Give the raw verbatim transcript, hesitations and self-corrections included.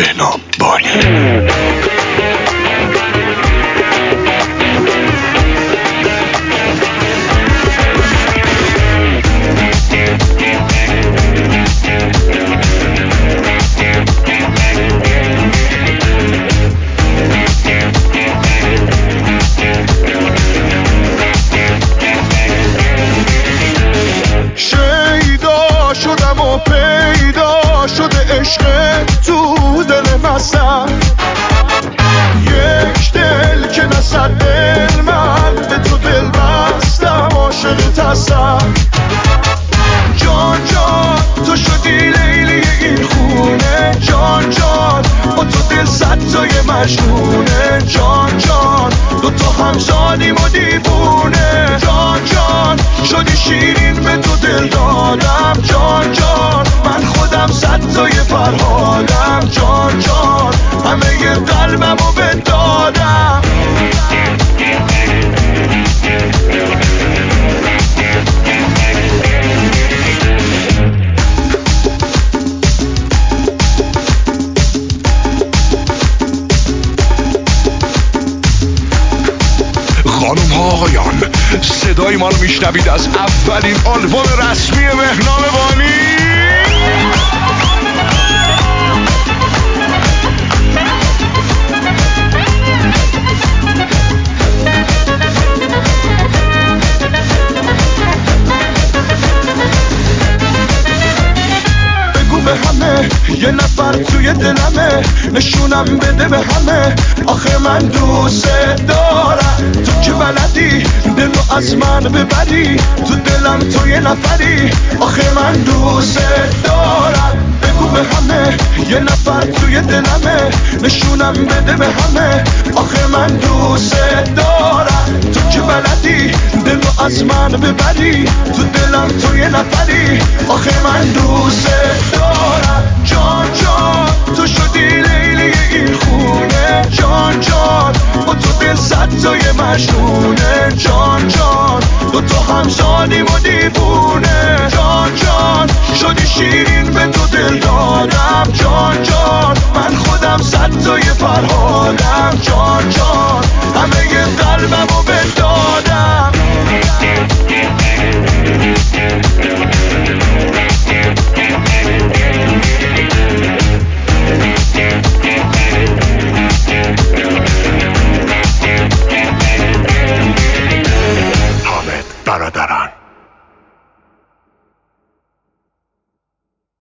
بهنام بانی. شیدا شدم و پیدا شده عشق تو دل مسم، یک دل که نصد دل من به تو دل بستم، عاشق هستم. جان جان تو شدی لیلی این خونه، جان جان با تو دل صد تای مجنونه، جان جان دو تا همزادیم و دیوونه، جان جان شدی شیرین به تو دل دادم، جان جان من خودم صد تای فرهادم، جان جان همه ی قلبم رو بدادم. خانم ها آقایان، صدای ما رو میشنوید از اولین آلبوم رسمی بهنام بانی. بگو به همه یه نفر توی دلمه، نشونم بده به همه آخه من دوست دارم. تو که بلدی دلو از من ببری، تو دلم تو یه نفری آخه من دوست دارم. بگو به همه یه نفر توی دلمه، نشونم بده به